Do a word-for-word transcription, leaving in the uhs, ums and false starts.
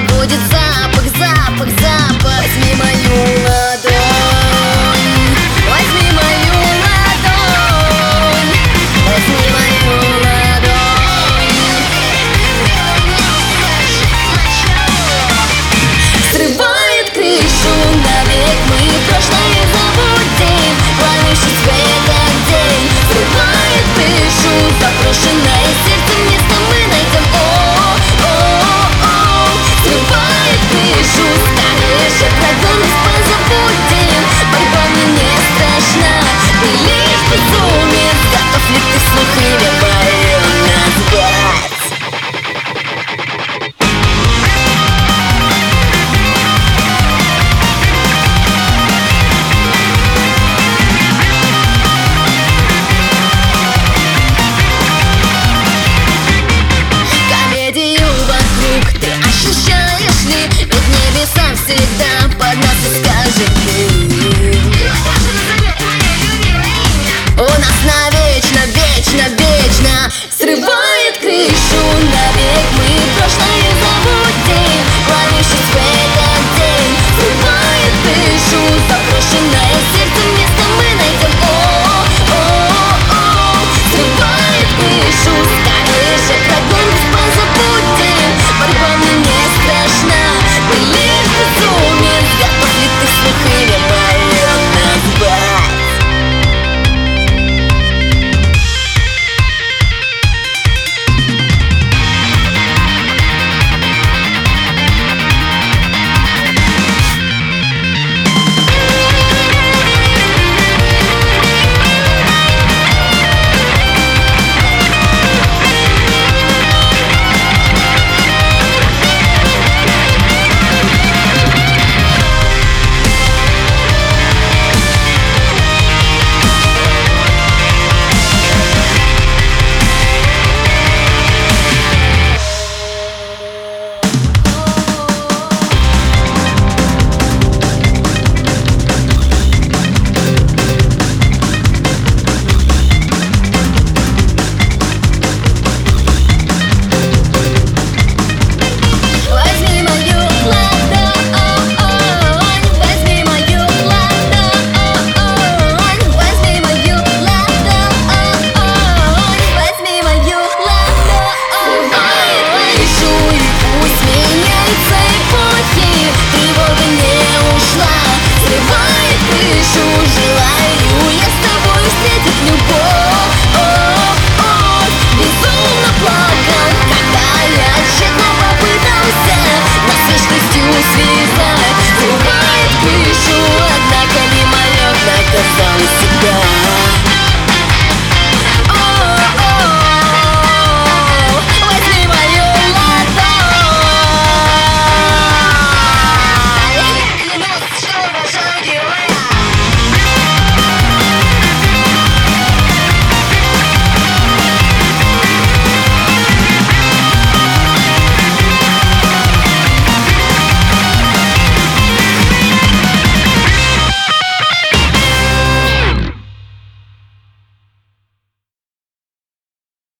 будет запах, запах, запах. Возьми мою ладонь, возьми мою ладонь, возьми мою ладонь. Срывает крышу, навек мы прошлое забудем. Кланяюсь тебе этот день. Срывает крышу, заброшенное сердце место мы найдем. О-о-о-о. Срывает крышу, старые же правила позабудем. Борьба мне не страшна, ты лишь безумец. Готов ли ты слухи?